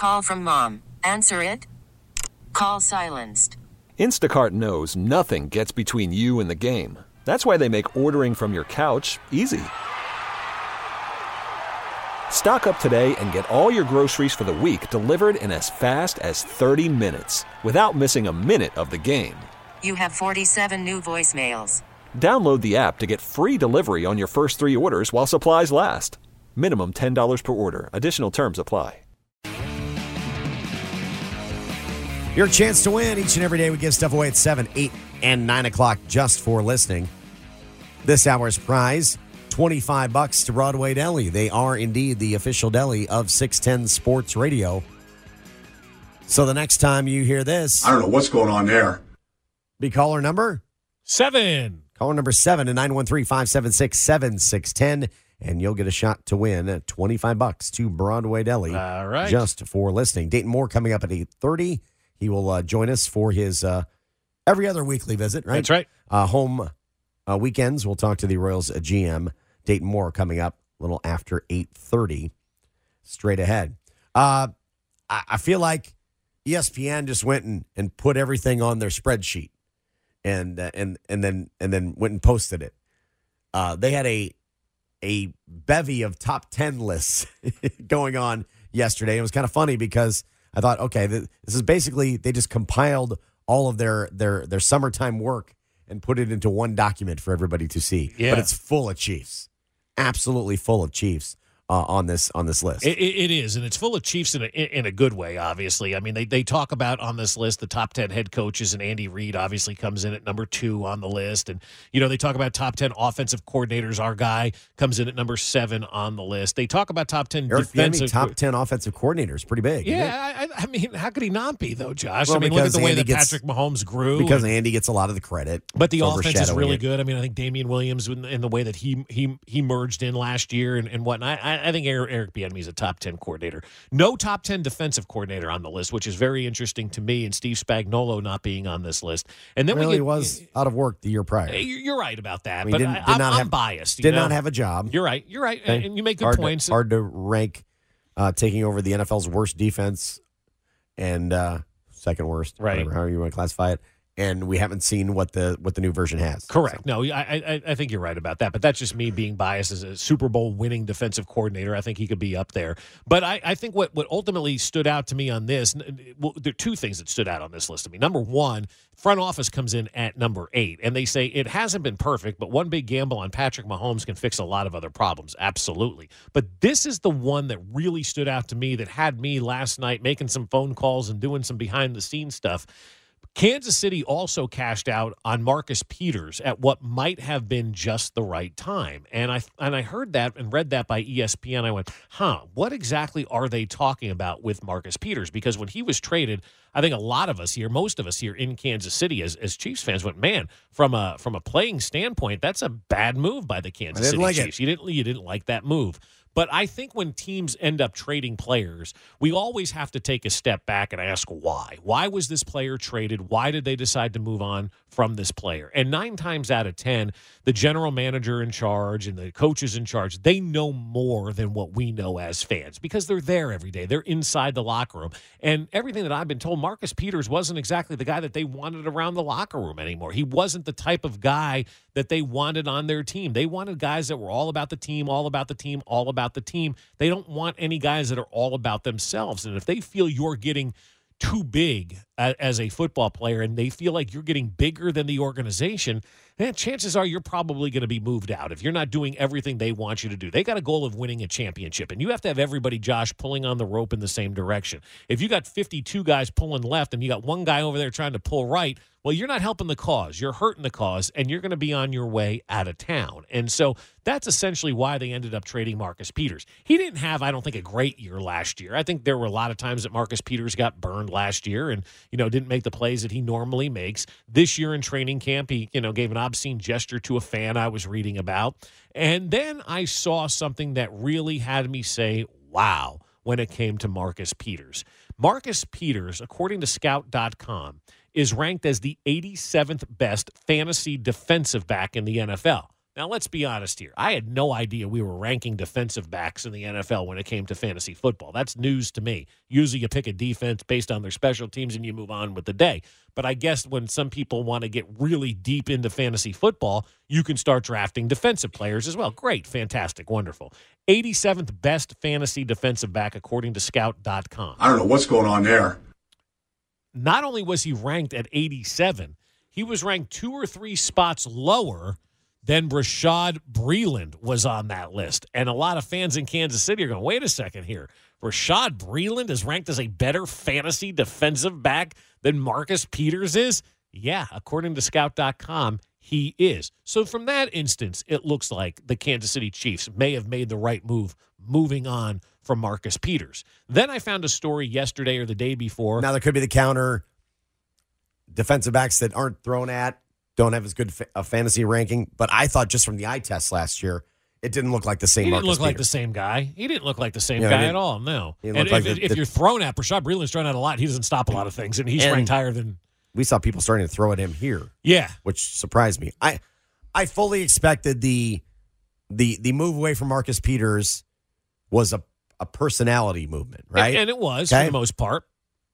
Call from mom. Answer it. Call silenced. Instacart knows nothing gets between you and the game. That's why they make ordering from your couch easy. Stock up today and get all your groceries for the week delivered in as fast as 30 minutes without missing a minute of the game. You have 47 new voicemails. Download the app to get free delivery on your first 3 orders while supplies last. Minimum $10 per order. Additional terms apply. Your chance to win. Each and every day we give stuff away at 7, 8, and 9 o'clock just for listening. This hour's prize, $25 to Broadway Deli. They are indeed the official deli of 610 Sports Radio. So the next time you hear this, I don't know what's going on there. Be caller number 7. Caller number 7 at 913-576-7610. And you'll get a shot to win at $25 to Broadway Deli. All right. Just for listening. Dayton Moore coming up at 8:30. He will join us for his every other weekly visit, right? That's right. Home weekends. We'll talk to the Royals GM. Dayton Moore coming up a little after 8:30. Straight ahead. I feel like ESPN just went and put everything on their spreadsheet and then went and posted it. They had a bevy of top 10 lists going on yesterday. It was kind of funny because I thought, okay, this is basically they just compiled all of their summertime work and put it into one document for everybody to see. Yeah. But it's full of Chiefs, absolutely full of Chiefs on this list. It is, and it's full of Chiefs in a good way, obviously. I mean, they talk about on this list the top 10 head coaches, and Andy Reid obviously comes in at number 2 on the list. And, they talk about top 10 offensive coordinators. Our guy comes in at number 7 on the list. They talk about top 10 Eric defensive Bieniemy, top 10 offensive coordinators. Pretty big. Yeah, I mean, how could he not be, though, Josh? Well, I mean, look at the way Andy that Patrick Mahomes grew. Because Andy gets a lot of the credit. But the offense is really it. good. I mean, I think Damian Williams, in the way that he merged in last year and whatnot, I think Eric Bieniemy is a top 10 coordinator. No top 10 defensive coordinator on the list, which is very interesting to me, and Steve Spagnuolo not being on this list. And then he was out of work the year prior. You're right about that, I mean, but I'm biased. Did not have a job. You're right, Okay. and you make good points. Hard to rank taking over the NFL's worst defense and second worst, right? Whatever, however you want to classify it. And we haven't seen what the new version has. Correct. So. No, I think you're right about that. But that's just me being biased as a Super Bowl winning defensive coordinator. I think he could be up there. But I think what ultimately stood out to me on this, well, there are 2 things that stood out on this list to me. Number 1, front office comes in at number 8, and they say it hasn't been perfect, but one big gamble on Patrick Mahomes can fix a lot of other problems. Absolutely. But this is the one that really stood out to me that had me last night making some phone calls and doing some behind-the-scenes stuff. Kansas City also cashed out on Marcus Peters at what might have been just the right time. And I heard that and read that by ESPN. I went, what exactly are they talking about with Marcus Peters? Because when he was traded, I think a lot of us here, most of us here in Kansas City as Chiefs fans went, man, from a playing standpoint, that's a bad move by the Kansas City Chiefs. You didn't like that move. But I think when teams end up trading players, we always have to take a step back and ask why. Why was this player traded? Why did they decide to move on from this player? And 9 times out of 10, the general manager in charge and the coaches in charge, they know more than what we know as fans because they're there every day. They're inside the locker room. And everything that I've been told, Marcus Peters wasn't exactly the guy that they wanted around the locker room anymore. He wasn't the type of guy that they wanted on their team. They wanted guys that were all about the team, all about the team, all about the team. They don't want any guys that are all about themselves. And if they feel you're getting too big as a football player and they feel like you're getting bigger than the organization, then chances are you're probably going to be moved out if you're not doing everything they want you to do. They got a goal of winning a championship, and you have to have everybody, Josh, pulling on the rope in the same direction. If you got 52 guys pulling left and you got one guy over there trying to pull right, well, you're not helping the cause. You're hurting the cause, and you're going to be on your way out of town. And so that's essentially why they ended up trading Marcus Peters. He didn't have, I don't think, a great year last year. I think there were a lot of times that Marcus Peters got burned last year and, didn't make the plays that he normally makes. This year in training camp, he, gave an obscene gesture to a fan I was reading about. And then I saw something that really had me say, wow, when it came to Marcus Peters. Marcus Peters, according to Scout.com, is ranked as the 87th best fantasy defensive back in the NFL. Now, let's be honest here. I had no idea we were ranking defensive backs in the NFL when it came to fantasy football. That's news to me. Usually you pick a defense based on their special teams and you move on with the day. But I guess when some people want to get really deep into fantasy football, you can start drafting defensive players as well. Great, fantastic, wonderful. 87th best fantasy defensive back according to Scout.com. I don't know what's going on there. Not only was he ranked at 87, he was ranked 2 or 3 spots lower than Rashad Breeland was on that list. And a lot of fans in Kansas City are going, wait a second here. Rashad Breeland is ranked as a better fantasy defensive back than Marcus Peters is? Yeah, according to Scout.com, he is. So from that instance, it looks like the Kansas City Chiefs may have made the right move moving on from Marcus Peters. Then I found a story yesterday or the day before. Now, there could be the counter defensive backs that aren't thrown at, don't have as good a fantasy ranking. But I thought just from the eye test last year, it didn't look like the same. He didn't Marcus look like Peters. the same guy. He didn't look like the same guy at all. No. He And looked like if you're thrown at, Rashad Breeland's thrown at a lot. He doesn't stop a lot of things, and he's ranked higher than. We saw people starting to throw at him here. Yeah, which surprised me. I fully expected the move away from Marcus Peters was a personality movement, right? And it was for the most part.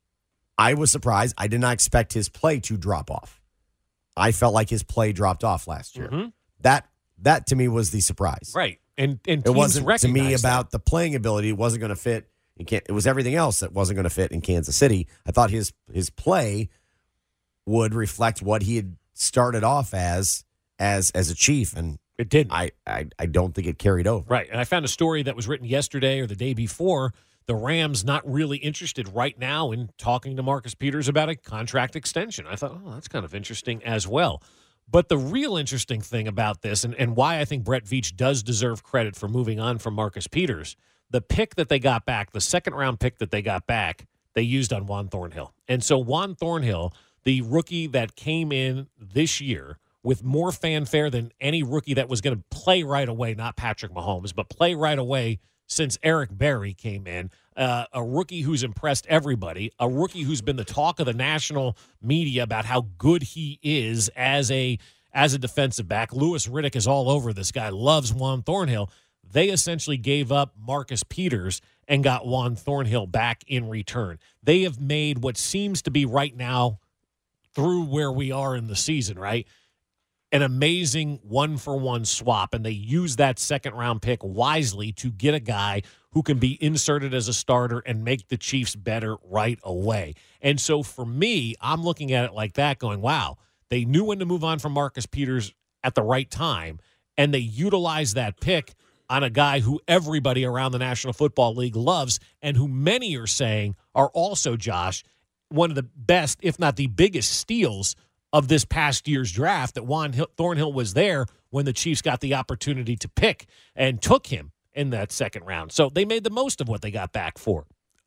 I was surprised. I did not expect his play to drop off. I felt like his play dropped off last year. Mm-hmm. That to me was the surprise. Right. And it wasn't to me about the playing ability. It wasn't going to fit. It was everything else that wasn't going to fit in Kansas City. I thought his play would reflect what he had started off as a Chief, and it didn't. I don't think it carried over. Right. And I found a story that was written yesterday or the day before. The Rams not really interested right now in talking to Marcus Peters about a contract extension. I thought, oh, that's kind of interesting as well. But the real interesting thing about this, and why I think Brett Veach does deserve credit for moving on from Marcus Peters, the pick that they got back, the second-round pick that they got back, they used on Juan Thornhill. And so Juan Thornhill, the rookie that came in this year with more fanfare than any rookie that was going to play right away, not Patrick Mahomes, but play right away since Eric Berry came in, a rookie who's impressed everybody, a rookie who's been the talk of the national media about how good he is as a defensive back. Louis Riddick is all over this guy, loves Juan Thornhill. They essentially gave up Marcus Peters and got Juan Thornhill back in return. They have made what seems to be right now, through where we are in the season, right, an amazing one-for-one swap, and they use that second-round pick wisely to get a guy who can be inserted as a starter and make the Chiefs better right away. And so for me, I'm looking at it like that, going, wow, they knew when to move on from Marcus Peters at the right time, and they utilized that pick on a guy who everybody around the National Football League loves and who many are saying are also, Josh, one of the best, if not the biggest steals of this past year's draft, that Juan Thornhill was there when the Chiefs got the opportunity to pick and took him in that second round. So they made the most of what they got back for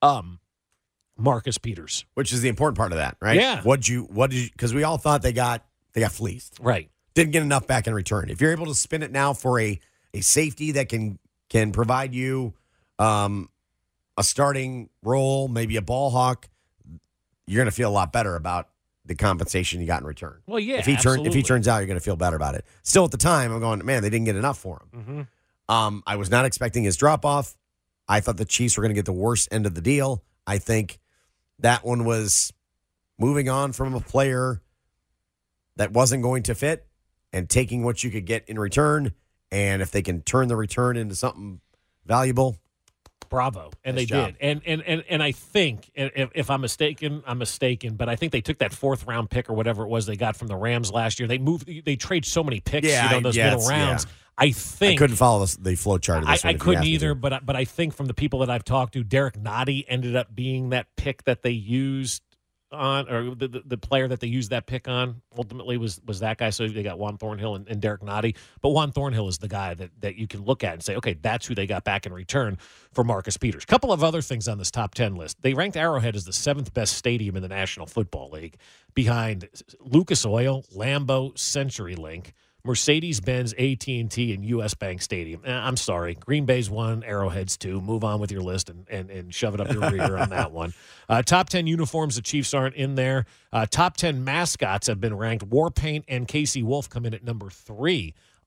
Marcus Peters. Which is the important part of that, right? Yeah. What did you because we all thought they got fleeced. Right. Didn't get enough back in return. If you're able to spin it now for a safety that can provide you a starting role, maybe a ball hawk, you're going to feel a lot better about the compensation you got in return. Well, yeah, if he turns out, you're going to feel better about it. Still, at the time, I'm going, man, they didn't get enough for him. Mm-hmm. I was not expecting his drop off. I thought the Chiefs were going to get the worst end of the deal. I think that one was moving on from a player that wasn't going to fit and taking what you could get in return. And if they can turn the return into something valuable, bravo. And nice they job. Did. And I think, if I'm mistaken, I'm mistaken, but I think they took that fourth round pick or whatever it was they got from the Rams last year. They trade so many picks, those middle rounds. Yeah. I couldn't follow the flow chart of this one. I couldn't either, but I think from the people that I've talked to, Derek Nottie ended up being that pick that they used on, or the player that they used that pick on ultimately was that guy. So they got Juan Thornhill and Derek Nottie. But Juan Thornhill is the guy that you can look at and say, okay, that's who they got back in return for Marcus Peters. Couple of other things on this top 10 list. They ranked Arrowhead as the 7th best stadium in the National Football League, behind Lucas Oil, Lambeau, CenturyLink, Mercedes-Benz, AT&T, and U.S. Bank Stadium. I'm sorry. Green Bay's 1, Arrowhead's 2. Move on with your list and shove it up your rear on that one. Top 10 uniforms, the Chiefs aren't in there. Top 10 mascots have been ranked. Warpaint and Casey Wolf come in at number 3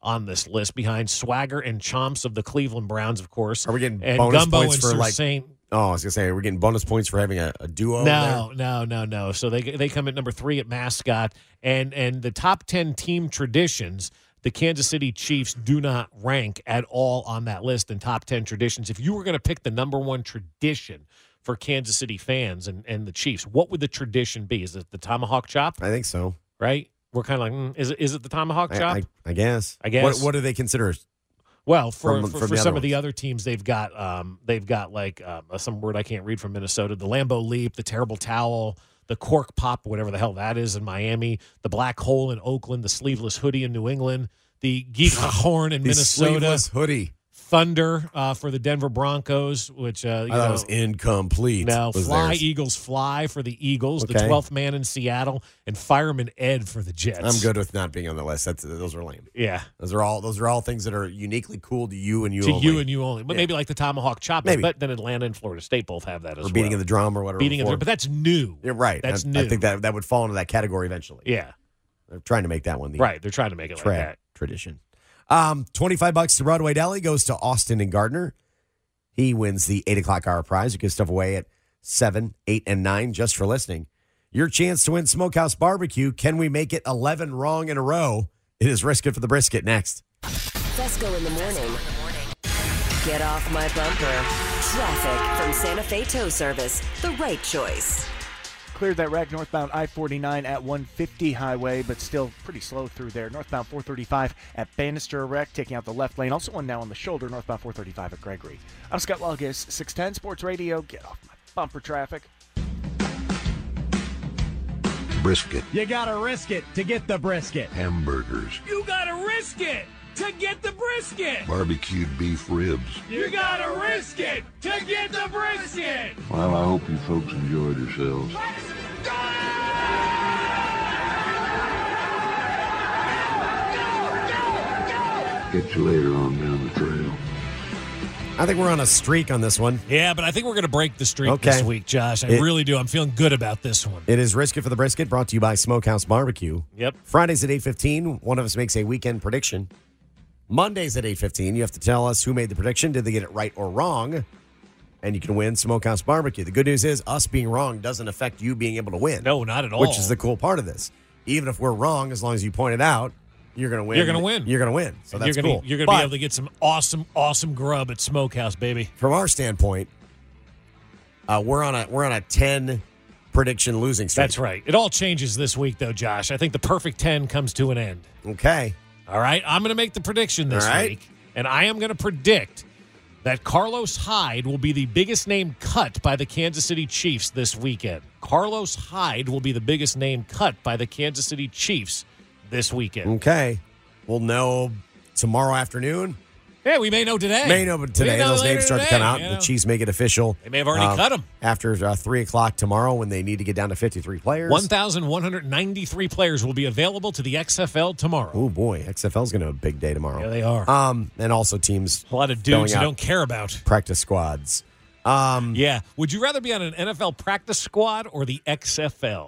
on this list, behind Swagger and Chomps of the Cleveland Browns, of course. Are we getting and bonus Gumbo points and for Sir like? Saint. Oh, I was gonna say, we're getting bonus points for having a duo. No. So they come at number 3 at mascot, and the top 10 team traditions. The Kansas City Chiefs do not rank at all on that list in top 10 traditions. If you were going to pick the number one tradition for Kansas City fans and the Chiefs, what would the tradition be? Is it the tomahawk chop? I think so. Right? We're kind of like, is it the tomahawk chop? I guess. I guess. What do they consider? Well, for the some other of the other teams, they've got like some word I can't read from Minnesota, the Lambeau Leap, the Terrible Towel, the Cork Pop, whatever the hell that is in Miami, the Black Hole in Oakland, the Sleeveless Hoodie in New England, the Geek Horn in Minnesota, Sleeveless hoodie. Thunder for the Denver Broncos, which I thought it was incomplete. No, Fly theirs. Eagles Fly for the Eagles, the Okay. 12th man in Seattle, and Fireman Ed for the Jets. I'm good with not being on the list. Those are lame. Yeah. Those are all things that are uniquely cool to you and you To only. you and you only. But Yeah. maybe like the Tomahawk Chop. Maybe. But then Atlanta and Florida State both have that as or beating well. of the drum or whatever. Beating of the before. drum. But that's new. You're right. That's I new. think that would fall into that category eventually. Yeah. They're trying to make that one the Right. They're trying to make it like that. tradition. $25 to Broadway Deli goes to Austin and Gardner. He wins the 8 o'clock hour prize. You give stuff away at 7, 8, and 9 just for listening. Your chance to win Smokehouse Barbecue. Can we make it 11 wrong in a row? It is Risk It for the Brisket next. Fesco in the morning. Get off my bumper. Traffic from Santa Fe Tow Service. The right choice. Cleared that wreck northbound I-49 at 150 highway, but still pretty slow through there. Northbound 435 at Bannister wreck, taking out the left lane. Also one now on the shoulder, northbound 435 at Gregory. I'm Scott Lugis, 610 Sports Radio. Get off my bumper traffic. Brisket, You gotta risk it to get the brisket. hamburgers, You gotta risk it to get the brisket. barbecued beef ribs. You gotta risk it to get the brisket. Well, I hope you folks enjoyed yourselves. Get you later on down the trail. I think we're on a streak on this one. Yeah, but I think we're going to break the streak Okay. this week, Josh. I really do. I'm feeling good about this one. It is Risk It for the Brisket, brought to you by Smokehouse Barbecue. Yep. Fridays at 8:15, one of us makes a weekend prediction. Mondays at 8:15, you have to tell us who made the prediction. Did they get it right or wrong? And you can win Smokehouse Barbecue. The good news is us being wrong doesn't affect you being able to win. No, not at all. Which is the cool part of this. Even if we're wrong, as long as you point it out, you're going to win. You're gonna win. You're going to win. So that's you're gonna, cool. You're going to be But able to get some awesome grub at Smokehouse, baby. from our standpoint, we're on a 10 prediction losing streak. That's right. It all changes this week, though, Josh. I think the perfect 10 comes to an end. Okay. All right? I'm going to make the prediction this All right. week, and I am going to predict that Carlos Hyde will be the biggest name cut by the Kansas City Chiefs this weekend. Carlos Hyde will be the biggest name cut by the Kansas City Chiefs this weekend. Okay. We'll know tomorrow afternoon. Yeah, we may know today. May know today. We know Those later names start to today, come out. you The know. Chiefs make it official. They may have already cut 'em. After 3 o'clock tomorrow when they need to get down to 53 players. 1,193 players will be available to the XFL tomorrow. Oh, boy. XFL's going to have a big day tomorrow. Yeah, they are. And also teams A lot of filling dudes you out don't care about. practice squads. Yeah. Would you rather be on an NFL practice squad or the XFL?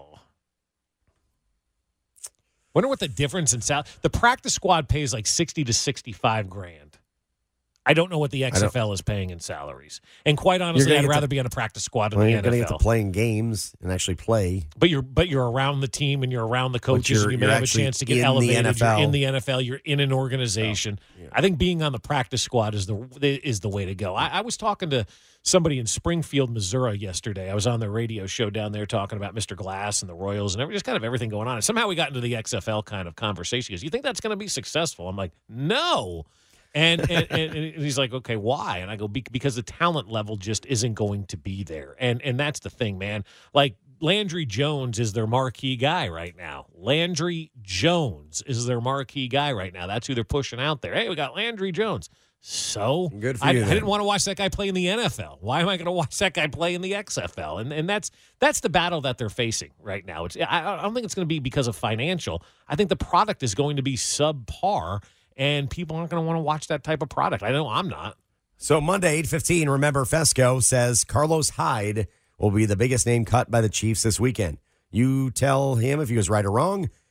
Wonder what the difference in salary. The practice squad pays like 60 to 65 grand. I don't know what the XFL is paying in salaries. And quite honestly, gonna I'd get rather to- be on a practice squad in Well, the you're going to get to NFL. play in games and actually play. But you're around the team and you're around the coaches and you may you're have a actually chance to in get the elevated. You're NFL. in the NFL. You're in an organization. I think being on the practice squad is the way to go. I was talking to somebody in Springfield, Missouri yesterday. I was on their radio show down there talking about Mr. Glass and the Royals and just kind of everything going on. And somehow we got into the XFL kind of conversation. He goes, "You think that's going to be successful?" I'm like, "No." And he's like, "Okay, why?" And I go, "Because the talent level just isn't going to be there." And that's the thing, man. Like Landry Jones is their marquee guy right now. Landry Jones is their marquee guy right now. That's who they're pushing out there. Hey, we got Landry Jones. So Good for I you, then. didn't want to watch that guy play in the NFL. Why am I going to watch that guy play in the XFL? And that's the battle that they're facing right now. I don't think it's going to be because of financial. I think the product is going to be subpar, and people aren't going to want to watch that type of product. I know I'm not. So Monday, 8:15, remember Fesco says Carlos Hyde will be the biggest name cut by the Chiefs this weekend. You tell him if he was right or wrong,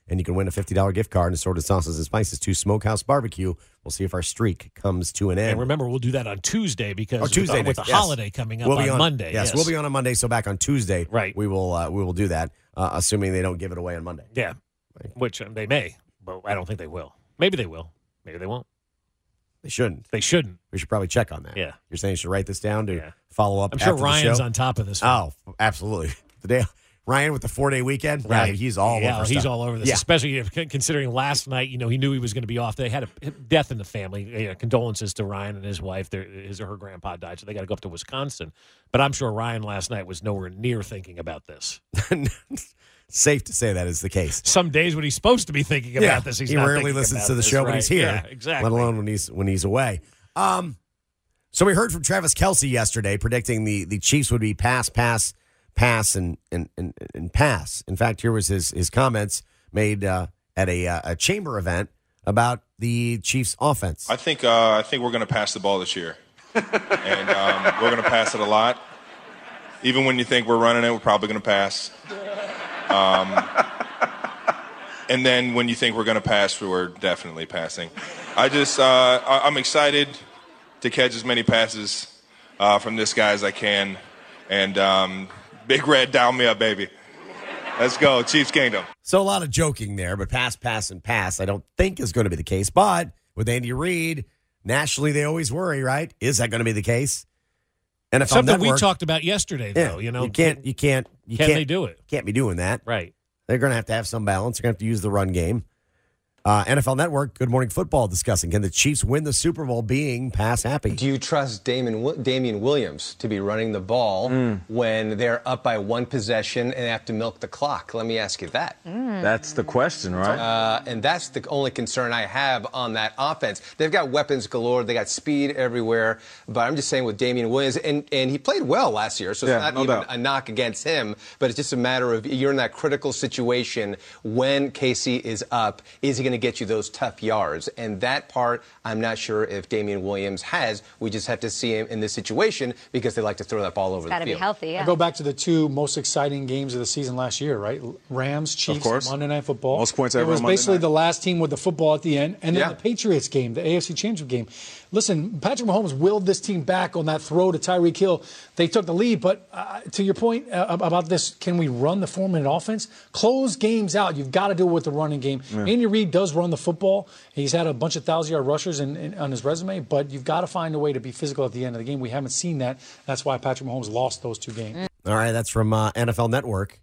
and you can win a $50 gift card and assorted sauces and spices to Smokehouse Barbecue. We'll see if our streak comes to an end. And remember, we'll do that on Tuesday because with the yes. holiday coming up We'll be on Monday. Yes, we'll be on Monday, so back on Tuesday, right. we will do that, assuming they don't give it away on Monday. Yeah, which they may, but I don't think they will. Maybe they will. Maybe they won't. They shouldn't. They shouldn't. We should probably check on that. Yeah. You're saying you should write this down to follow up. I'm sure after Ryan's the show? on top of this one. Oh, absolutely. Ryan with the 4-day weekend. Right. Yeah, he's all over he's stuff. all over this, especially considering last night, he knew he was going to be off. They had a death in the family. Condolences to Ryan and his wife. His or her grandpa died, so they got to go up to Wisconsin. But I'm sure Ryan last night was nowhere near thinking about this. Safe to say that is the case. Some days when he's supposed to be thinking about this, he's he not rarely thinking listens about to the this, show right? when he's here. Yeah, exactly. Let alone when he's away. So we heard from Travis Kelce yesterday predicting the Chiefs would be pass, and pass. In fact, here was his comments made at a chamber event about the Chiefs' offense. I think we're going to pass the ball this year, and we're going to pass it a lot. Even when you think we're running it, we're probably going to pass. And then when you think we're going to pass, we're definitely passing. I'm excited to catch as many passes from this guy as I can. And Big Red, down me up, baby. Let's go, Chiefs Kingdom. So a lot of joking there, but pass, and pass I don't think is going to be the case. But with Andy Reid, nationally they always worry, right? Is that going to be the case? NFL Something Network, we talked about yesterday, though. You can't. Can they do it? Can't be doing that. Right. They're going to have some balance. They're going to have to use the run game. NFL Network, Good Morning Football discussing, can the Chiefs win the Super Bowl being pass happy? Do you trust Damian Williams to be running the ball when they're up by one possession and have to milk the clock? Let me ask you that. That's the question, right? And that's the only concern I have on that offense. They've got weapons galore. They got speed everywhere. But I'm just saying with Damian Williams, and he played well last year, so it's not even a knock against him. But it's just a matter of you're in that critical situation when KC is up. Is he going to get you those tough yards? And that part, I'm not sure if Damian Williams has. We just have to see him in this situation because they like to throw that ball over the field. Got to be healthy, yeah. I go back to the two most exciting games of the season last year, right? Rams, Chiefs, Monday Night Football. Most points ever. It was basically the last team with the football at the end. And then the Patriots game, the AFC Championship game. Listen, Patrick Mahomes willed this team back on that throw to Tyreek Hill. They took the lead, but to your point about this, can we run the 4-minute offense? Close games out. You've got to do it with the running game. Yeah. Andy Reid does run the football. He's had a bunch of 1,000-yard rushers on his resume, but you've got to find a way to be physical at the end of the game. We haven't seen that. That's why Patrick Mahomes lost those two games. All right, that's from NFL Network.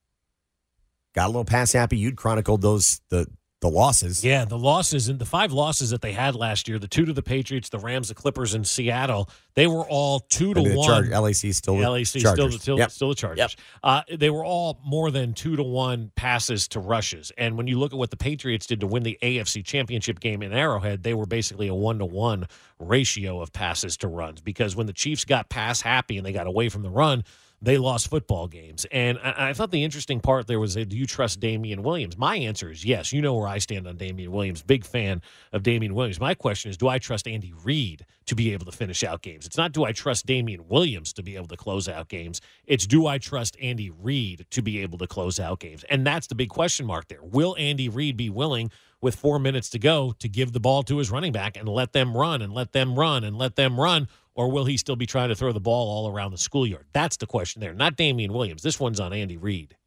Got a little pass happy. You'd chronicled the losses. Yeah, the losses, and the 5 losses that they had last year, the 2 to the Patriots, the Rams, the Clippers, and Seattle, they were all 2-1. LAC still the Chargers. Still the Chargers. Yep. They were all more than 2-1 passes to rushes. And when you look at what the Patriots did to win the AFC Championship game in Arrowhead, they were basically a 1-to-1 ratio of passes to runs. Because when the Chiefs got pass happy and they got away from the run, they lost football games. And I thought the interesting part there was, do you trust Damian Williams? My answer is yes. You know where I stand on Damian Williams. Big fan of Damian Williams. My question is, do I trust Andy Reid to be able to finish out games? It's not, do I trust Damian Williams to be able to close out games? It's, do I trust Andy Reid to be able to close out games? And that's the big question mark there. Will Andy Reid be willing, with 4 minutes to go, to give the ball to his running back and let them run and let them run and let them run? Or will he still be trying to throw the ball all around the schoolyard? That's the question there, not Damian Williams. This one's on Andy Reid.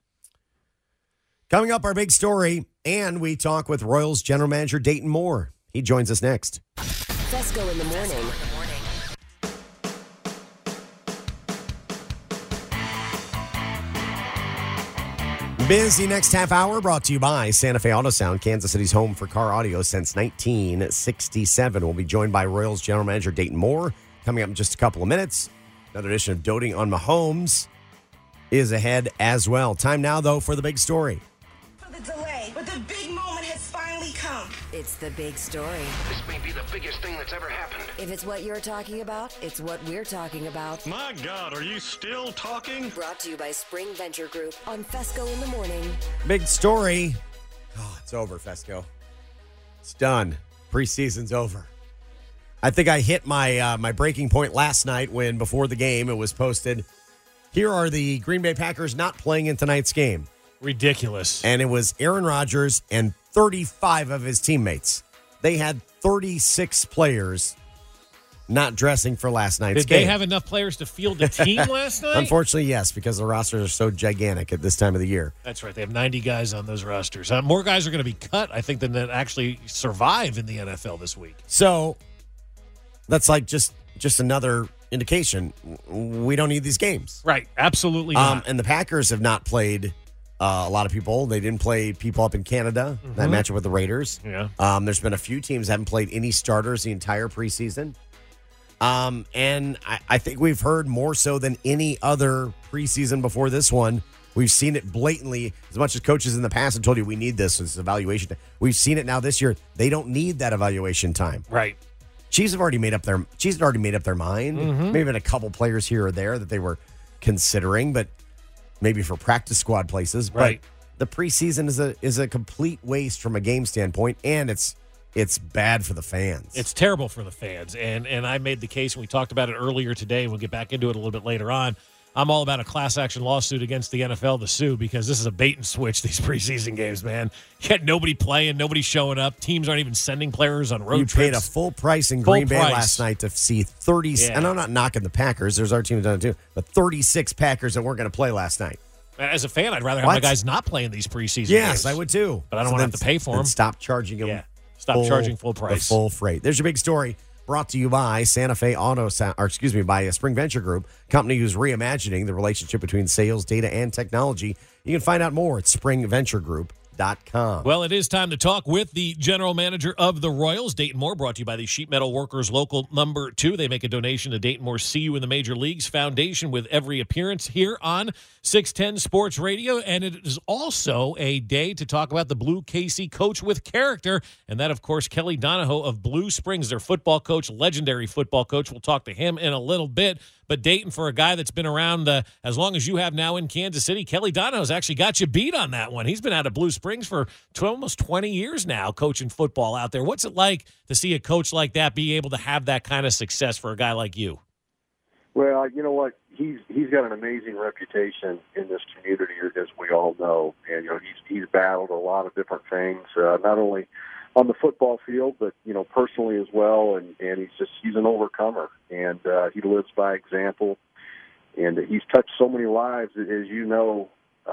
Coming up, our big story, and we talk with Royals general manager Dayton Moore. He joins us next. Fesco in the morning. Busy next half hour, brought to you by Santa Fe Auto Sound, Kansas City's home for car audio since 1967. We'll be joined by Royals general manager Dayton Moore coming up in just a couple of minutes. Another edition of Doting on Mahomes is ahead as well. Time now, though, for the big story. For the delay, but the big moment has finally come. It's the big story. This may be the biggest thing that's ever happened. If it's what you're talking about, it's what we're talking about. My God, are you still talking? Brought to you by Spring Venture Group on Fesco in the morning. Big story. Oh, it's over, Fesco. It's done. Preseason's over. I think I hit my breaking point last night when, before the game, it was posted, here are the Green Bay Packers not playing in tonight's game. Ridiculous. And it was Aaron Rodgers and 35 of his teammates. They had 36 players not dressing for last night's game. Did they have enough players to field a team last night? Unfortunately, yes, because the rosters are so gigantic at this time of the year. That's right. They have 90 guys on those rosters. More guys are going to be cut, I think, than that actually survive in the NFL this week. So that's like just another indication. We don't need these games. Right. Absolutely not. And the Packers have not played a lot of people. They didn't play people up in Canada, that matchup with the Raiders. Yeah. There's been a few teams that haven't played any starters the entire preseason. And I think we've heard more so than any other preseason before this one. We've seen it blatantly. As much as coaches in the past have told you we need this evaluation, we've seen it now this year. They don't need that evaluation time. Right. Chiefs had already made up their mind. Maybe been a couple players here or there that they were considering, but maybe for practice squad places. Right. But the preseason is a complete waste from a game standpoint, and it's bad for the fans. It's terrible for the fans. And I made the case, and we talked about it earlier today. We'll get back into it a little bit later on. I'm all about a class action lawsuit against the NFL to sue, because this is a bait and switch, these preseason games, man. You had nobody playing, nobody showing up. Teams aren't even sending players on road trips. You paid a full price in Green Bay last night to see 30. Yeah. And I'm not knocking the Packers. There's our team that done it too. But 36 Packers that weren't going to play last night. As a fan, I'd rather have my guys not playing these preseason games. Yes, I would too. But I don't want to have to pay for them. Stop charging them. Yeah. Stop charging full price. The full freight. There's your big story, brought to you by Santa Fe by Spring Venture Group, company who's reimagining the relationship between sales, data, and technology. You can find out more at springventuregroup.com. Well, it is time to talk with the general manager of the Royals, Dayton Moore, brought to you by the Sheet Metal Workers Local Number 2. They make a donation to Dayton Moore See You in the Major Leagues Foundation with every appearance here on 610 Sports Radio. And it is also a day to talk about the Blue Casey coach with character. And that, of course, Kelly Donahoe of Blue Springs, their football coach, legendary football coach. We'll talk to him in a little bit. But Dayton, for a guy that's been around as long as you have now in Kansas City, Kelly Donahoe's actually got you beat on that one. He's been out of Blue Springs for almost 20 years now, coaching football out there. What's it like to see a coach like that be able to have that kind of success for a guy like you? Well, you know what? He's got an amazing reputation in this community, as we all know. And, you know, he's battled a lot of different things, not only on the football field, but, you know, personally as well. And he's an overcomer, and he lives by example. And he's touched so many lives, as you know,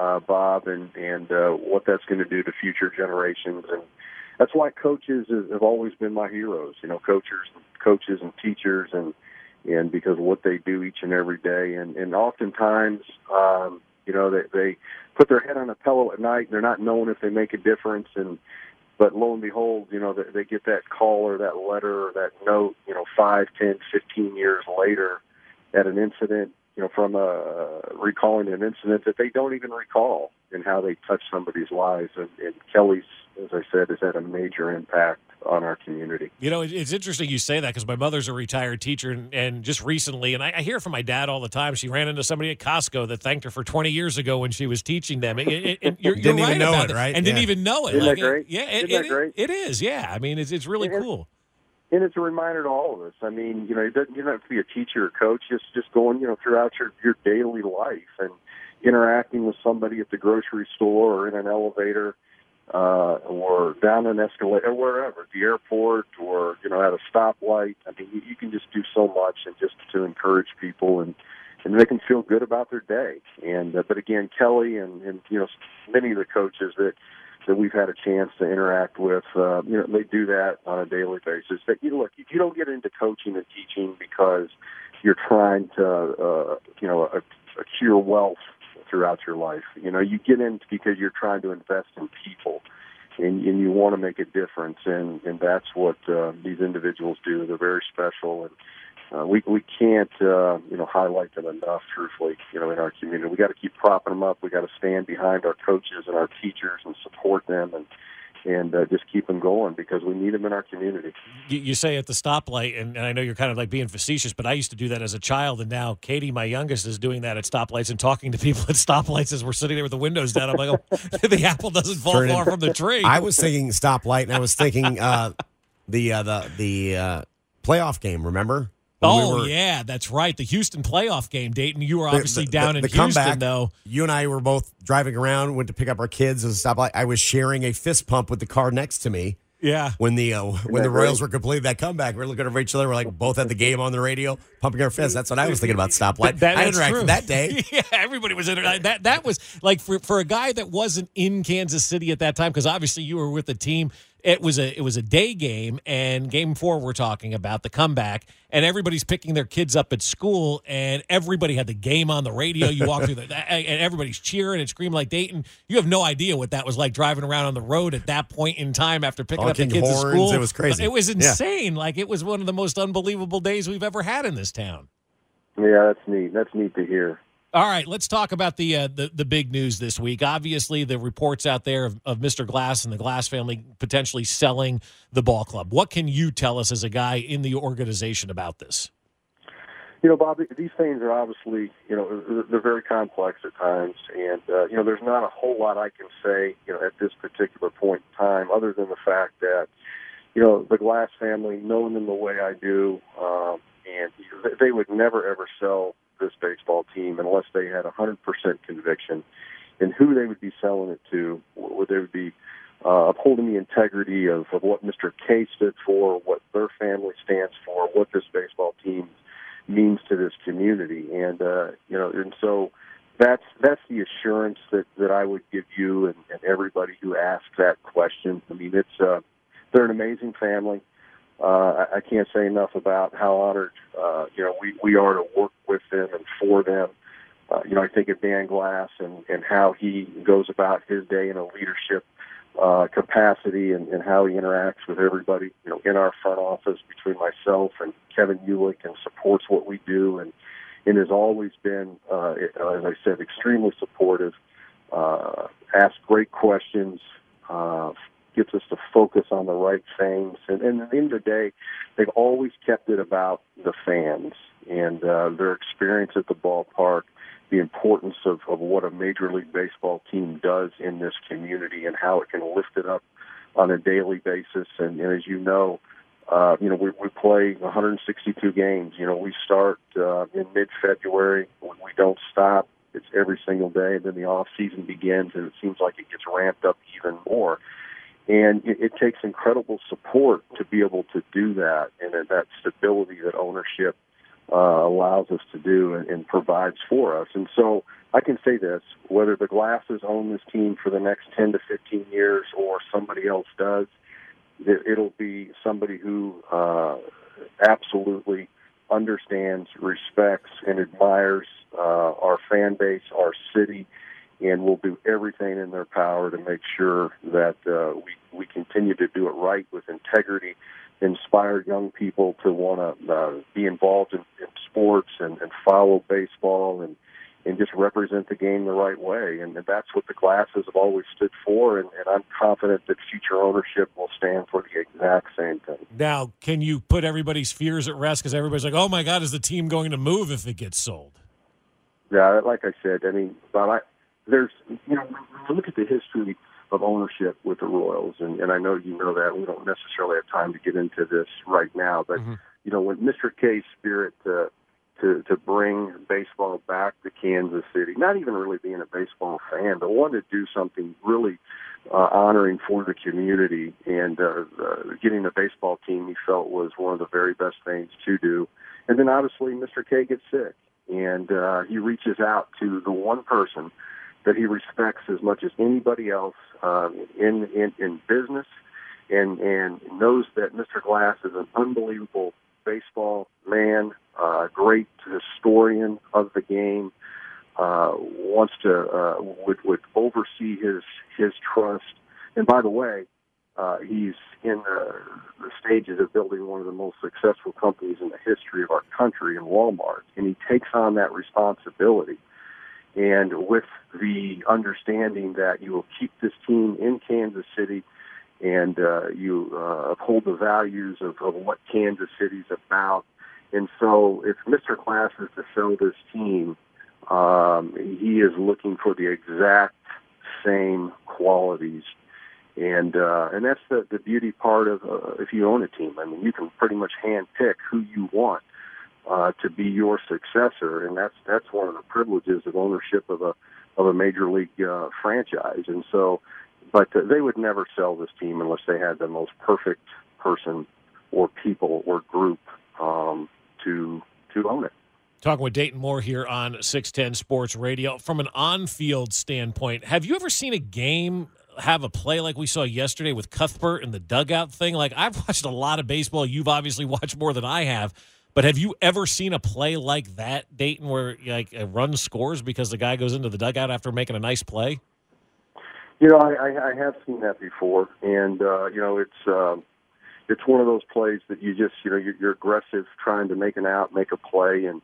Bob, and what that's going to do to future generations. And that's why coaches have always been my heroes, you know, coaches and teachers, and because of what they do each and every day. And oftentimes, you know, they put their head on a pillow at night, and they're not knowing if they make a difference. But lo and behold, you know, they get that call or that letter or that note, you know, 5, 10, 15 years later at an incident, you know, from recalling an incident that they don't even recall, and how they touch somebody's lives. And Kelly's, as I said, has had a major impact on our community. You know, it's interesting you say that, because my mother's a retired teacher, and just recently, and I hear from my dad all the time, she ran into somebody at Costco that thanked her for 20 years ago when she was teaching them. You're didn't right even know about it, right? And didn't even know it. Isn't that great? Yeah, Isn't that great? It is, yeah. I mean, it's really cool. And it's a reminder to all of us. I mean, you know, you don't have to be a teacher or coach. Just going, you know, throughout your daily life and interacting with somebody at the grocery store or in an elevator, or down an escalator, or wherever, at the airport, or, you know, at a stoplight. I mean, you can just do so much, and just to encourage people and make them feel good about their day. And but again, Kelly and you know, many of the coaches that we've had a chance to interact with, you know, they do that on a daily basis. That, you know, look, if you don't get into coaching and teaching because you're trying to, you know, accrue wealth throughout your life, you know, you get in because you're trying to invest in people, and you want to make a difference, and that's what these individuals do. They're very special, and we can't you know, highlight them enough, truthfully, you know, in our community. We got to keep propping them up. We got to stand behind our coaches and our teachers and support them, and just keep them going, because we need them in our community. You say at the stoplight, and I know you're kind of like being facetious, but I used to do that as a child, and now Katie, my youngest, is doing that at stoplights and talking to people at stoplights as we're sitting there with the windows down. I'm like, oh, the apple doesn't fall far from the tree. I was thinking stoplight, and I was thinking the playoff game, remember? Oh, yeah, that's right. The Houston playoff game, Dayton. You were obviously down in Houston, comeback, though. You and I were both driving around, went to pick up our kids at a stoplight. I was sharing a fist pump with the car next to me. Yeah. When the Royals were completing that comeback, we were looking over each other. We're like, both had the game on the radio, pumping our fists. That's what I was thinking about stoplight. I interacted true. that day. Yeah, everybody was interacting. That was like for a guy that wasn't in Kansas City at that time, because obviously you were with the team. It was a day game, and Game 4 we're talking about, the comeback, and everybody's picking their kids up at school, and everybody had the game on the radio. You walk through and everybody's cheering and screaming like Dayton. You have no idea what that was like driving around on the road at that point in time after picking up the kids horns, at school. It was crazy. It was insane. Yeah. Like, it was one of the most unbelievable days we've ever had in this town. Yeah, that's neat. That's neat to hear. All right, let's talk about the big news this week. Obviously, the reports out there of Mr. Glass and the Glass family potentially selling the ball club. What can you tell us as a guy in the organization about this? You know, Bob, these things are obviously, they're very complex at times. And, there's not a whole lot I can say, at this particular point in time, other than the fact that, the Glass family, knowing them the way I do, and they would never, ever sell this baseball team unless they had 100% conviction in who they would be selling it to, where they would be upholding the integrity of what Mr. K stood for, what their family stands for, what this baseball team means to this community. And, and so that's the assurance that I would give you and everybody who asks that question. I mean, they're an amazing family. I can't say enough about how honored, we are to work with them and for them. I think of Dan Glass and how he goes about his day in a leadership capacity and how he interacts with everybody, in our front office between myself and Kevin Ulick, and supports what we do and has always been, as I said, extremely supportive, asks great questions, gets us to focus on the right things. And at the end of the day, they've always kept it about the fans and their experience at the ballpark, the importance of what a Major League Baseball team does in this community and how it can lift it up on a daily basis. And as you know, we play 162 games. We start in mid-February. We don't stop. It's every single day. And then the off-season begins, and it seems like it gets ramped up even more. And it takes incredible support to be able to do that, and that stability that ownership allows us to do and provides for us. And so I can say this, whether the Glasses own this team for the next 10 to 15 years or somebody else does, it'll be somebody who absolutely understands, respects, and admires our fan base, our city, and will do everything in their power to make sure that we continue to do it right with integrity, inspire young people to want to be involved in sports and follow baseball and just represent the game the right way. And that's what the Glasses have always stood for, and I'm confident that future ownership will stand for the exact same thing. Now, can you put everybody's fears at rest? Because everybody's like, oh, my God, is the team going to move if it gets sold? Yeah, like I said, I mean, Bob, there's, look at the history of ownership with the Royals, and I know you know that. We don't necessarily have time to get into this right now, but, when Mr. K's spirit to bring baseball back to Kansas City, not even really being a baseball fan, but wanted to do something really honoring for the community, and getting a baseball team he felt was one of the very best things to do. And then obviously Mr. K gets sick, and he reaches out to the one person that he respects as much as anybody else in business, and knows that Mr. Glass is an unbelievable baseball man, great historian of the game, wants to would oversee his trust. And by the way, he's in the stages of building one of the most successful companies in the history of our country in Walmart, and he takes on that responsibility. And with the understanding that you will keep this team in Kansas City, and you uphold the values of what Kansas City's about. And so if Mr. Glass is to sell this team, he is looking for the exact same qualities. And that's the beauty part of if you own a team. I mean, you can pretty much handpick who you want to be your successor, and that's one of the privileges of ownership of a major league franchise. And so, but they would never sell this team unless they had the most perfect person or people or group to own it. Talking with Dayton Moore here on 610 Sports Radio. From an on-field standpoint, have you ever seen a game have a play like we saw yesterday with Cuthbert and the dugout thing? Like, I've watched a lot of baseball. You've obviously watched more than I have. But have you ever seen a play like that, Dayton, where like a run scores because the guy goes into the dugout after making a nice play? You know, I have seen that before, and you know, it's one of those plays that you just, you know, you're aggressive trying to make an out, make a play, and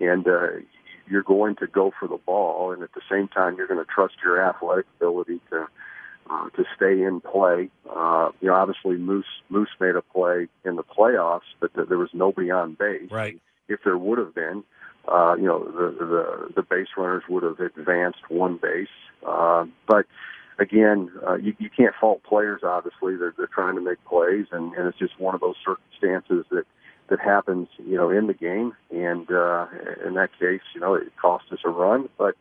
you're going to go for the ball, and at the same time you're going to trust your athletic ability to stay in play. You know, obviously Moose made a play in the playoffs, but there was nobody on base. Right. If there would have been, you know, the base runners would have advanced one base. But again, you can't fault players. Obviously, they're trying to make plays, and it's just one of those circumstances that happens, you know, in the game. And in that case, you know, it cost us a run. But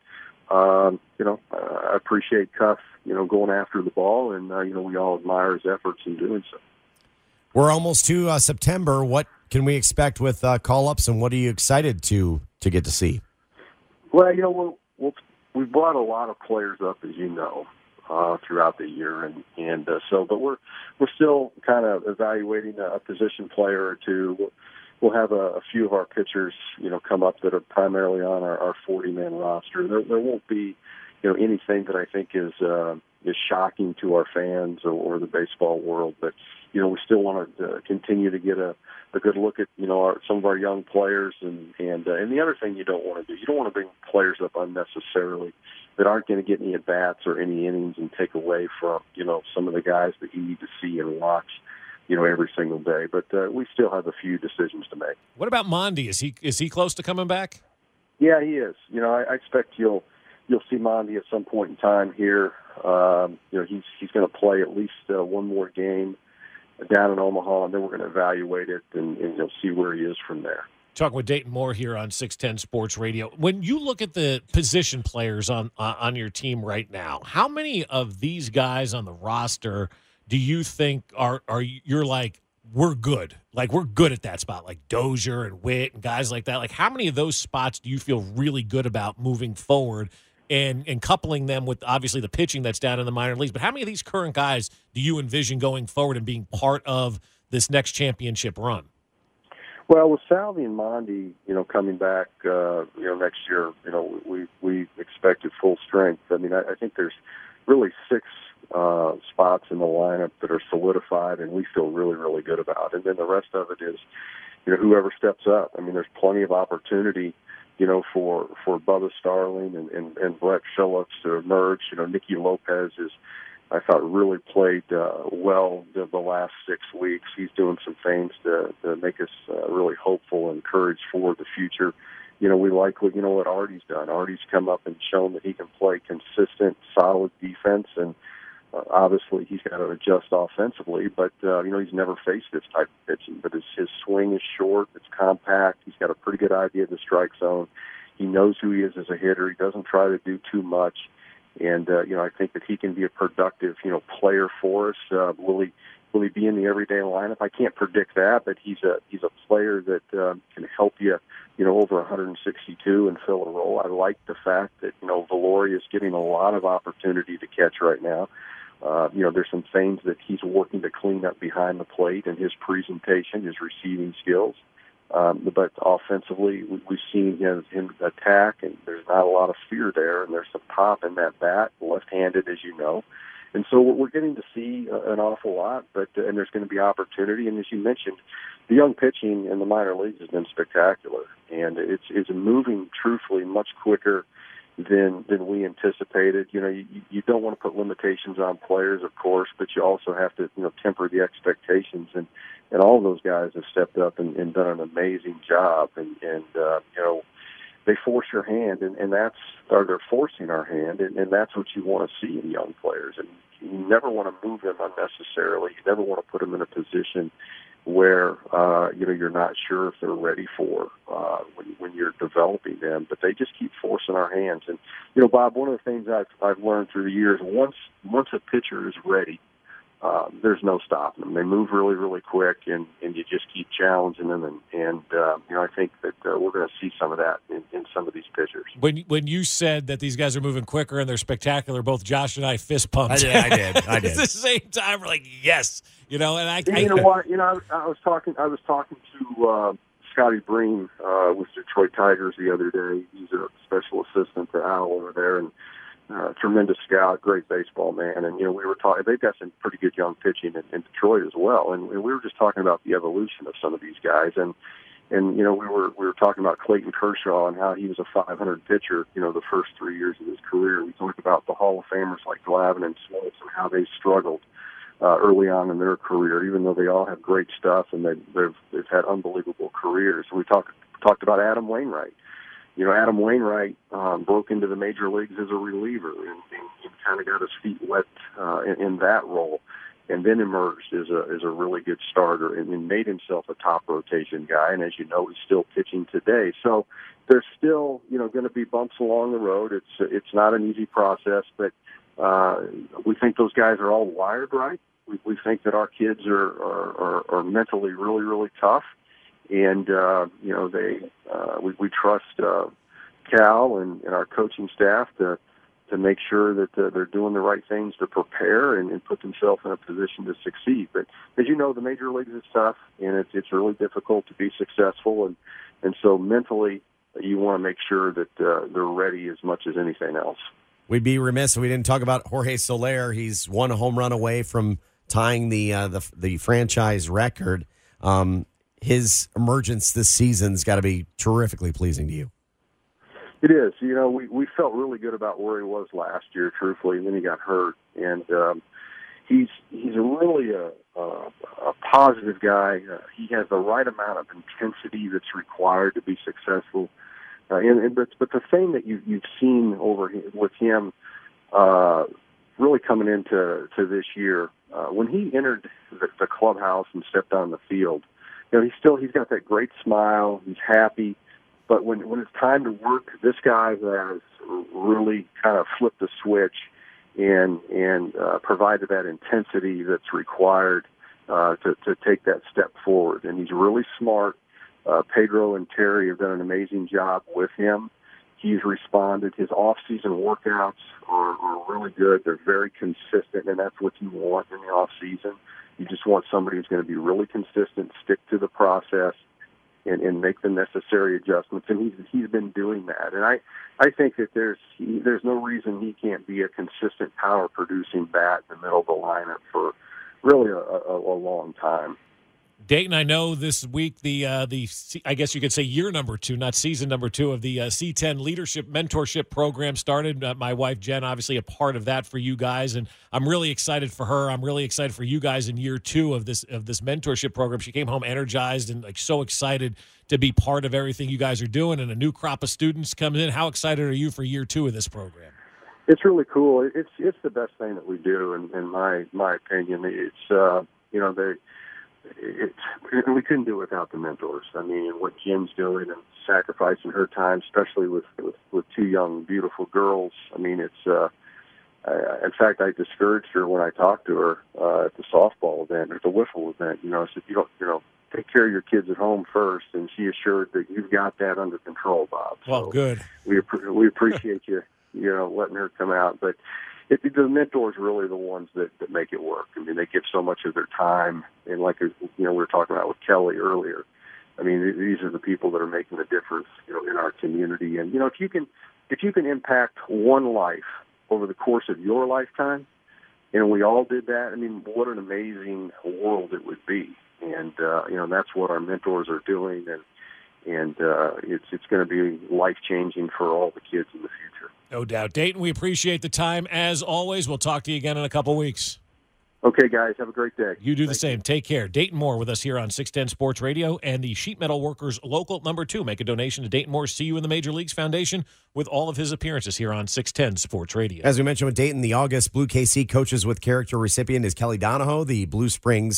you know, I appreciate Cuff, you know, going after the ball, and you know, we all admire his efforts in doing so. We're almost to September. What can we expect with call-ups, and what are you excited to get to see? Well, you know, we've brought a lot of players up, as you know, throughout the year, and so, but we're still kind of evaluating a position player or two. We'll have a few of our pitchers, you know, come up that are primarily on our 40-man roster. There won't be, you know, anything that I think is shocking to our fans or the baseball world, but you know, we still want to continue to get a good look at, you know, some of our young players, and the other thing you don't want to do, you don't want to bring players up unnecessarily that aren't going to get any at bats or any innings and take away from, you know, some of the guys that you need to see and watch, you know, every single day. But we still have a few decisions to make. What about Mondi? Is he close to coming back? Yeah, he is. You know, I expect you'll see Mondi at some point in time here. You know, he's going to play at least one more game down in Omaha, and then we're going to evaluate it and you'll see where he is from there. Talking with Dayton Moore here on 610 Sports Radio. When you look at the position players on your team right now, how many of these guys on the roster do you think are you're like, we're good? Like, we're good at that spot, like Dozier and Witt and guys like that. Like, how many of those spots do you feel really good about moving forward and coupling them with, obviously, the pitching that's down in the minor leagues? But how many of these current guys do you envision going forward and being part of this next championship run? Well, with Salvi and Mondi, you know, coming back, you know, next year, you know, we expected full strength. I mean, I think there's really 6 spots in the lineup that are solidified, and we feel really, really good about. And then the rest of it is, you know, whoever steps up. I mean, there's plenty of opportunity, you know, for Bubba Starling and Brett Phillips to emerge. You know, Nicky Lopez is, I thought, really played well the last 6 weeks. He's doing some things to make us really hopeful and encouraged for the future. You know, we like what Artie's done. Artie's come up and shown that he can play consistent, solid defense, and obviously he's got to adjust offensively. But you know, he's never faced this type of pitching. But his swing is short, it's compact. He's got a pretty good idea of the strike zone. He knows who he is as a hitter. He doesn't try to do too much. And, you know, I think that he can be a productive, you know, player for us. Will he be in the everyday lineup? I can't predict that, but he's a player that can help you, you know, over 162 and fill a role. I like the fact that, you know, Valori is getting a lot of opportunity to catch right now. You know, there's some things that he's working to clean up behind the plate in his presentation, his receiving skills. But offensively, we've seen him attack, and there's not a lot of fear there, and there's some pop in that bat, left-handed, as you know. And so we're getting to see an awful lot, and there's going to be opportunity. And as you mentioned, the young pitching in the minor leagues has been spectacular, and it's moving, truthfully, much quicker than we anticipated. You know, you don't want to put limitations on players, of course, but you also have to, you know, temper the expectations. And all of those guys have stepped up and done an amazing job. And you know, they force your hand, and they're forcing our hand, and that's what you want to see in young players. And you never want to move them unnecessarily. You never want to put them in a position where you're not sure if they're ready for when you're developing them, but they just keep forcing our hands. And Bob, one of the things I've learned through the years, once a pitcher is ready, there's no stopping them. They move really, really quick, and you just keep challenging them. And I think that we're going to see some of that in some of these pitchers. When you said that these guys are moving quicker and they're spectacular, both Josh and I fist pumped. I did. At the same time, we're like, yes. And you know what? I was talking to Scotty Breen with Detroit Tigers the other day. He's a special assistant to Al over there, and tremendous scout, great baseball man. And we were talking. They've got some pretty good young pitching in Detroit as well. And we were just talking about the evolution of some of these guys. And we were talking about Clayton Kershaw and how he was a 500 pitcher. The first 3 years of his career. We talked about the Hall of Famers like Glavine and Smoltz and how they struggled early on in their career, even though they all have great stuff and they've had unbelievable careers. We talked about Adam Wainwright. Adam Wainwright broke into the major leagues as a reliever and kind of got his feet wet in that role, and then emerged as a really good starter and made himself a top rotation guy. And as you know, he's still pitching today. So there's still going to be bumps along the road. It's not an easy process, but we think those guys are all wired right. We think that our kids are mentally really, really tough, and we trust Cal and our coaching staff to make sure that they're doing the right things to prepare and put themselves in a position to succeed. But as you know, the major leagues is tough, and it's really difficult to be successful, and so mentally you want to make sure that they're ready as much as anything else. We'd be remiss if we didn't talk about Jorge Soler. He's one home run away from tying the franchise record. His emergence this season's got to be terrifically pleasing to you. It is. We felt really good about where he was last year, truthfully, and then he got hurt. And he's really a positive guy. He has the right amount of intensity that's required to be successful. But the thing that you've seen with him really coming into this year, when he entered the clubhouse and stepped on the field, he's got that great smile. He's happy, but when it's time to work, this guy has really kind of flipped the switch and provided that intensity that's required to take that step forward. And he's really smart. Pedro and Terry have done an amazing job with him. He's responded. His off-season workouts are really good. They're very consistent, and that's what you want in the off-season. You just want somebody who's going to be really consistent, stick to the process, and make the necessary adjustments. And he's been doing that. And I think that there's no reason he can't be a consistent power-producing bat in the middle of the lineup for really a long time. Dayton, I know this week the I guess you could say year number 2, not season number 2 of the C10 Leadership Mentorship Program started. My wife Jen, obviously a part of that for you guys, and I'm really excited for her. I'm really excited for you guys in year 2 of this mentorship program. She came home energized and so excited to be part of everything you guys are doing, and a new crop of students comes in. How excited are you for year 2 of this program? It's really cool. It's the best thing that we do, in my opinion. It's we couldn't do it without the mentors. I mean, what Jim's doing and sacrificing her time, especially with 2 young, beautiful girls. I mean, it's. In fact, I discouraged her when I talked to her at the softball event, or the wiffle event. I said, take care of your kids at home first, and she assured that you've got that under control, Bob. Well, good. We appreciate you, letting her come out, but. The mentors are really the ones that make it work. I mean, they give so much of their time, and like we were talking about with Kelly earlier. I mean, these are the people that are making the difference, in our community. And if you can impact one life over the course of your lifetime, and we all did that, I mean, what an amazing world it would be. And that's what our mentors are doing, and it's going to be life-changing for all the kids in the future. No doubt. Dayton, we appreciate the time. As always, we'll talk to you again in a couple weeks. Okay, guys. Have a great day. You do the same. Take care. Dayton Moore with us here on 610 Sports Radio and the Sheet Metal Workers Local Number 2. Make a donation to Dayton Moore. See you in the Major Leagues Foundation with all of his appearances here on 610 Sports Radio. As we mentioned with Dayton, the August Blue KC Coaches with Character recipient is Kelly Donahoe, the Blue Springs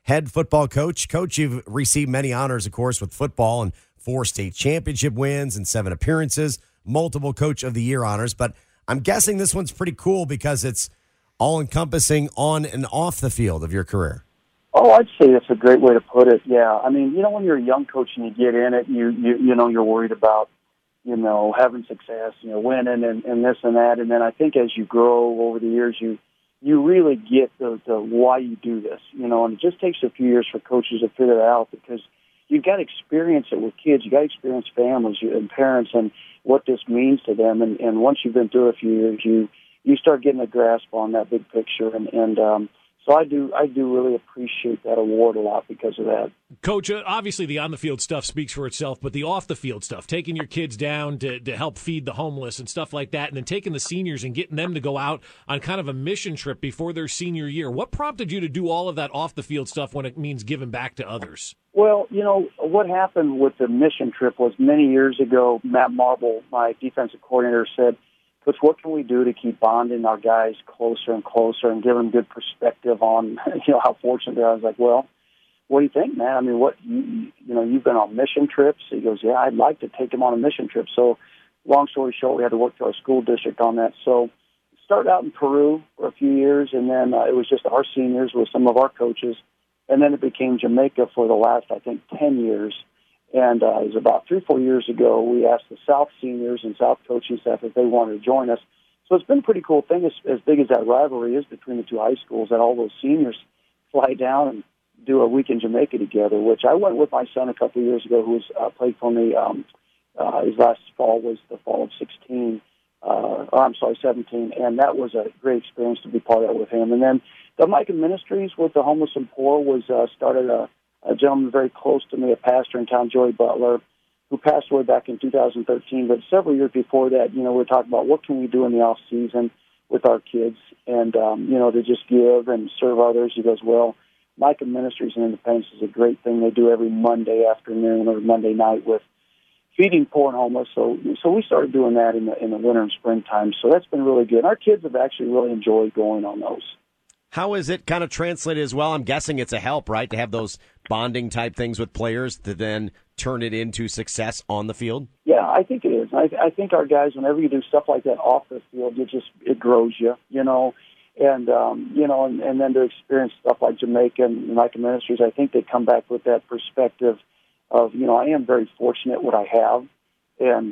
head football coach. Coach, you've received many honors, of course, with football and 4 state championship wins and 7 appearances, multiple Coach of the Year honors. But I'm guessing this one's pretty cool because it's all-encompassing on and off the field of your career. Oh, I'd say that's a great way to put it. Yeah, I mean, when you're a young coach and you get in it, you're worried about, having success, winning and this and that. And then I think as you grow over the years, you really get the why you do this, and it just takes a few years for coaches to figure that out because you've got to experience it with kids. You got to experience families and parents and what this means to them. And once you've been through a few years, you start getting a grasp on that big picture. So I do really appreciate that award a lot because of that. Coach, obviously the on-the-field stuff speaks for itself, but the off-the-field stuff, taking your kids down to help feed the homeless and stuff like that, and then taking the seniors and getting them to go out on kind of a mission trip before their senior year. What prompted you to do all of that off-the-field stuff when it means giving back to others? Well, what happened with the mission trip was many years ago, Matt Marble, my defensive coordinator, said, Coach, what can we do to keep bonding our guys closer and closer and give them good perspective on, how fortunate they are? I was like, well, what do you think, man? I mean, you've been on mission trips? He goes, yeah, I'd like to take them on a mission trip. So long story short, we had to work through our school district on that. So started out in Peru for a few years, and then it was just our seniors with some of our coaches. And then it became Jamaica for the last, I think, 10 years. And it was about 3 or 4 years ago, we asked the South seniors and South coaching staff if they wanted to join us. So it's been a pretty cool thing, as big as that rivalry is between the 2 high schools, that all those seniors fly down and do a week in Jamaica together, which I went with my son a couple of years ago who was played for me. His last fall was the fall of 17, and that was a great experience to be part of that with him. And then the Micah Ministries with the homeless and poor was started a gentleman very close to me, a pastor in town, Joey Butler, who passed away back in 2013. But several years before that, we were talking about what can we do in the off season with our kids and, to just give and serve others. He goes, well, Micah Ministries and Independence is a great thing they do every Monday afternoon or Monday night with feeding poor and homeless. So we started doing that in the winter and springtime. So that's been really good. Our kids have actually really enjoyed going on those. How is it kind of translated as well? I'm guessing it's a help, right, to have those bonding type things with players to then turn it into success on the field? Yeah, I think it is. I think our guys, whenever you do stuff like that off the field, it grows you, and then to experience stuff like Jamaica and Micah Ministries, I think they come back with that perspective of, I am very fortunate what I have, and,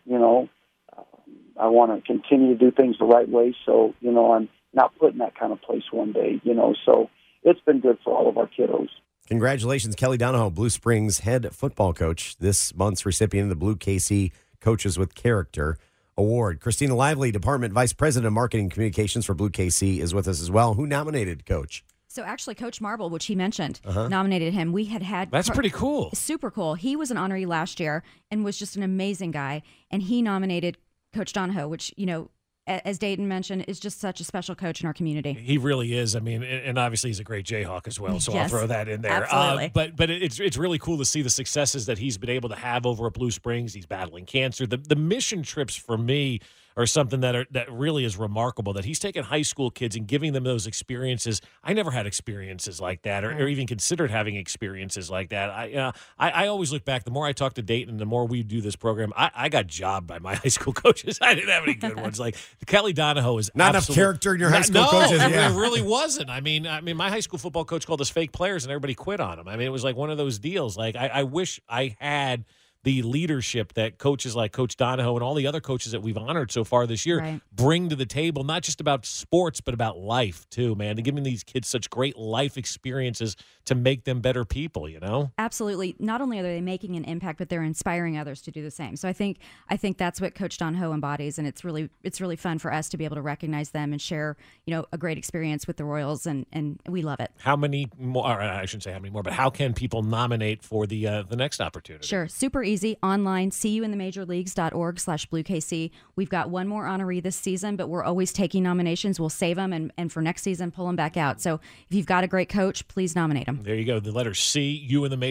I want to continue to do things the right way, so, I'm not put in that kind of place one day, so it's been good for all of our kiddos. Congratulations, Kelly Donahoe, Blue Springs head football coach, this month's recipient of the Blue KC Coaches with Character Award. Christina Lively, Department Vice President of Marketing Communications for Blue KC, is with us as well. Who nominated Coach? So actually, Coach Marble, which he mentioned, nominated him. We had That's pretty cool. Super cool. He was an honoree last year and was just an amazing guy. And he nominated Coach Donahoe, which, as Dayton mentioned, is just such a special coach in our community. He really is. I mean, and obviously he's a great Jayhawk as well, so yes, I'll throw that in there. Absolutely. But it's really cool to see the successes that he's been able to have over at Blue Springs. He's battling cancer. The mission trips for me are something that really is remarkable, that he's taking high school kids and giving them those experiences. I never had experiences like that or even considered having experiences like that. I always look back, the more I talk to Dayton, the more we do this program, I got jobbed by my high school coaches. I didn't have any good ones. Like Kelly Donahoe is not enough character in your high school coaches. Yeah. It really wasn't. I mean, my high school football coach called us fake players and everybody quit on them. I mean, it was like one of those deals. Like I wish I had the leadership that coaches like Coach Donahoe and all the other coaches that we've honored so far this year bring to the table, not just about sports, but about life too, man, to giving these kids such great life experiences to make them better people, Absolutely. Not only are they making an impact, but they're inspiring others to do the same. So I think that's what Coach Donahoe embodies, and it's really fun for us to be able to recognize them and share, a great experience with the Royals, and we love it. How many more, or I shouldn't say how many more, but how can people nominate for the next opportunity? Sure. Super easy. Online, seeyouinthemajorleagues.org/BlueKC. We've got one more honoree this season, but we're always taking nominations. We'll save them, and for next season, pull them back out. So if you've got a great coach, please nominate them. There you go. The letter C,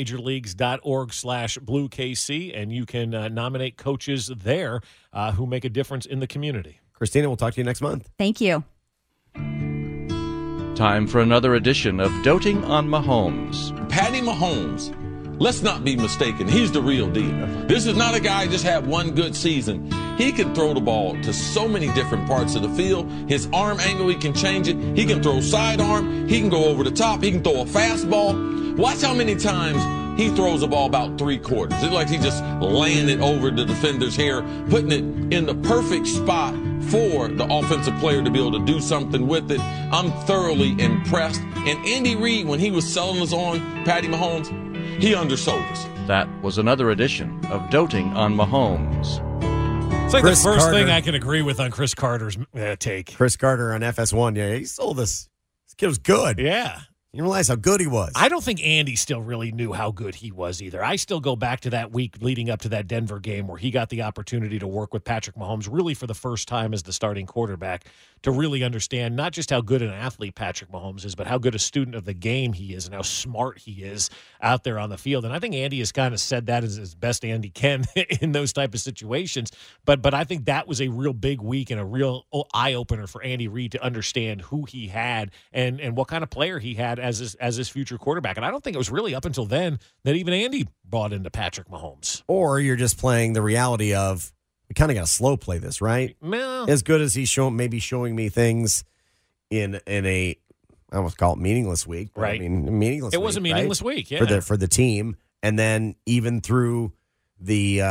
youinthemajorleagues.org/BlueKC, and you can nominate coaches there who make a difference in the community. Christina, we'll talk to you next month. Thank you. Time for another edition of Doting on Mahomes. Patty Mahomes, let's not be mistaken. He's the real deal. This is not a guy who just had one good season. He can throw the ball to so many different parts of the field. His arm angle, he can change it. He can throw sidearm. He can go over the top. He can throw a fastball. Watch how many times he throws the ball about 3/4. It's like he just laying it over the defender's hair, putting it in the perfect spot for the offensive player to be able to do something with it. I'm thoroughly impressed. And Andy Reid, when he was selling us on Patty Mahomes, he undersold us. That was another edition of Doting on Mahomes. It's like Chris the first Carter. thing I can agree with on Chris Carter's take. Chris Carter on FS1. Yeah, he sold us. This kid was good. Yeah. You realize how good he was. I don't think Andy still really knew how good he was either. I still go back to that week leading up to that Denver game where he got the opportunity to work with Patrick Mahomes really for the first time as the starting quarterback to really understand not just how good an athlete Patrick Mahomes is, but how good a student of the game he is and how smart he is out there on the field. And I think Andy has kind of said that as best Andy can in those type of situations. But I think that was a real big week and a real eye-opener for Andy Reid to understand who he had and what kind of player he had as his future quarterback. And I don't think it was really up until then that even Andy bought into Patrick Mahomes. Or you're just playing the reality of, we kind of got to slow play this, right? No. As good as he's showing me things in a, I almost call it meaningless week. But Right. I mean, meaningless It was a week, meaningless right? week, yeah. For the team. And then even through the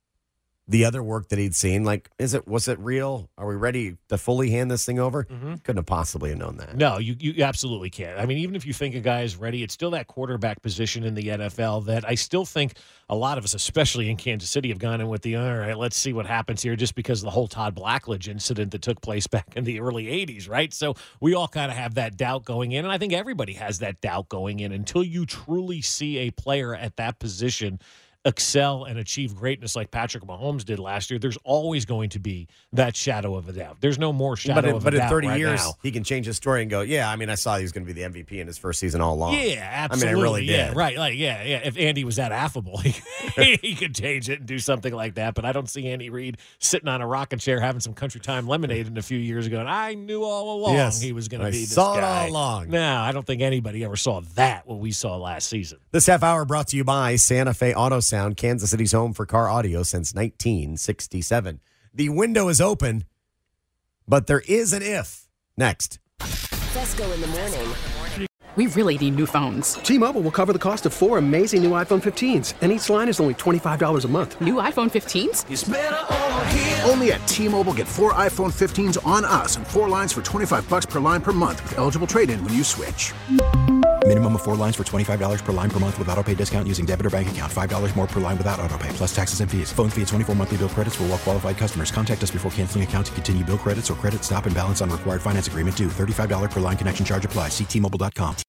other work that he'd seen, like, was it real? Are we ready to fully hand this thing over? Couldn't have possibly have known that. No, you absolutely can't. I mean, even if you think a guy is ready, it's still that quarterback position in the NFL that I still think a lot of us, especially in Kansas City, have gone in with the, all right, let's see what happens here, just because of the whole Todd Blackledge incident that took place back in the early 80s, right? So we all kind of have that doubt going in, and I think everybody has that doubt going in until you truly see a player at that position excel and achieve greatness like Patrick Mahomes did last year. There's always going to be that shadow of a doubt. There's no more shadow of a doubt. But in 30 right years, now. he can change his story and go, yeah, I mean, I saw he was going to be the MVP in his first season all along. Yeah, absolutely. I mean, I really did. Yeah, right. Like, yeah. If Andy was that affable, he could change it and do something like that. But I don't see Andy Reid sitting on a rocking chair having some Country Time lemonade in a few years ago. And I knew all along he was going to be this guy. I saw it all along. No, I don't think anybody ever saw what we saw last season. This half hour brought to you by Santa Fe Auto Sound, Kansas City's home for car audio since 1967. The window is open, but there is an if. Next. Fesco in the morning. We really need new phones. T-Mobile will cover the cost of 4 amazing new iPhone 15s, and each line is only $25 a month. New iPhone 15s? It's better over here. Only at T-Mobile, get 4 iPhone 15s on us and 4 lines for $25 per line per month with eligible trade-in when you switch. Minimum of 4 lines for $25 per line per month with autopay discount using debit or bank account. $5 more per line without autopay, plus taxes and fees. Phone fee at 24 monthly bill credits for well-qualified customers. Contact us before canceling account to continue bill credits or credit stop and balance on required finance agreement due. $35 per line connection charge applies. See T-Mobile.com.